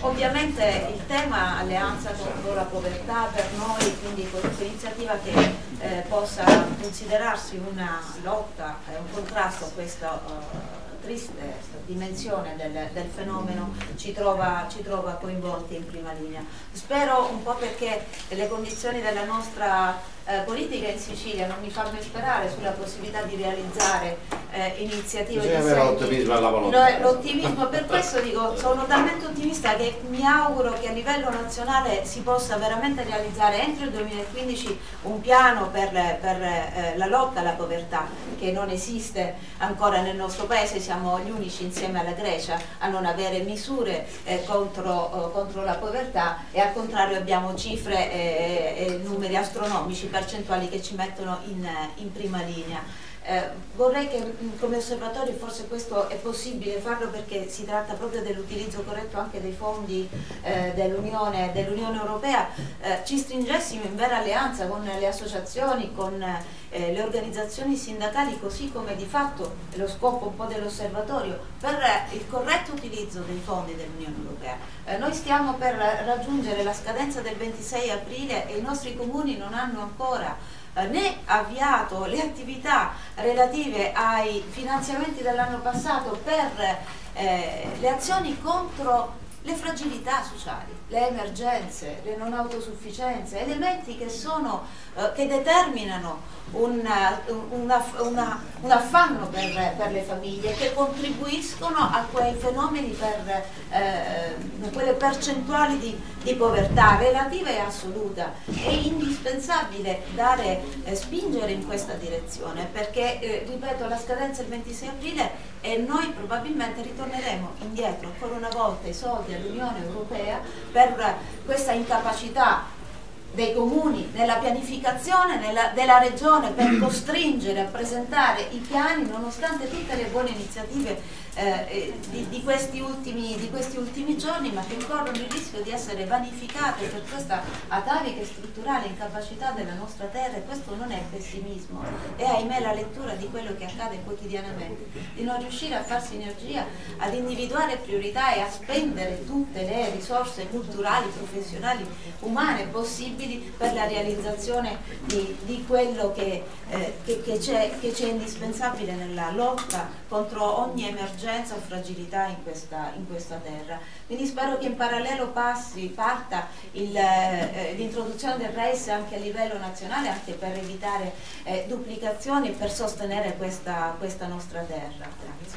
Ovviamente il tema alleanza contro la povertà per noi, quindi questa iniziativa che possa considerarsi una lotta e un contrasto a questa triste dimensione del fenomeno ci trova coinvolti in prima linea. Spero un po' perché le condizioni della nostra politica in Sicilia non mi fanno sperare sulla possibilità di realizzare iniziative di l'ottimismo alla volontà. L'ottimismo, per questo dico, sono talmente ottimista che mi auguro che a livello nazionale si possa veramente realizzare entro il 2015 un piano per la lotta alla povertà, che non esiste ancora nel nostro paese. Siamo gli unici insieme alla Grecia a non avere misure contro la povertà, e al contrario abbiamo cifre e numeri astronomici, percentuali che ci mettono in prima linea. Vorrei che come osservatori forse questo è possibile farlo, perché si tratta proprio dell'utilizzo corretto anche dei fondi dell'Unione Europea, ci stringessimo in vera alleanza con le associazioni, con le organizzazioni sindacali, così come di fatto è lo scopo un po' dell'osservatorio, per il corretto utilizzo dei fondi dell'Unione Europea. Noi stiamo per raggiungere la scadenza del 26 aprile e i nostri comuni non hanno ancora né avviato le attività relative ai finanziamenti dell'anno passato per le azioni contro le fragilità sociali, le emergenze, le non autosufficienze, elementi che determinano un affanno per le famiglie, che contribuiscono a quei fenomeni, quelle percentuali di povertà relativa e assoluta. È indispensabile spingere in questa direzione, perché ripeto, la scadenza è il 26 aprile e noi probabilmente ritorneremo indietro ancora una volta i soldi all'Unione Europea per questa incapacità dei comuni nella pianificazione della regione per costringere a presentare i piani, nonostante tutte le buone iniziative di questi ultimi giorni, ma che corrono il rischio di essere vanificate per questa atavica e strutturale incapacità della nostra terra. E questo non è pessimismo, è ahimè la lettura di quello che accade quotidianamente, di non riuscire a far sinergia, ad individuare priorità e a spendere tutte le risorse culturali, professionali, umane possibili per la realizzazione di quello che c'è indispensabile nella lotta contro ogni emergenza o fragilità in questa terra. Quindi spero che in parallelo parta l'introduzione del REIS anche a livello nazionale, anche per evitare duplicazioni e per sostenere questa nostra terra. Grazie.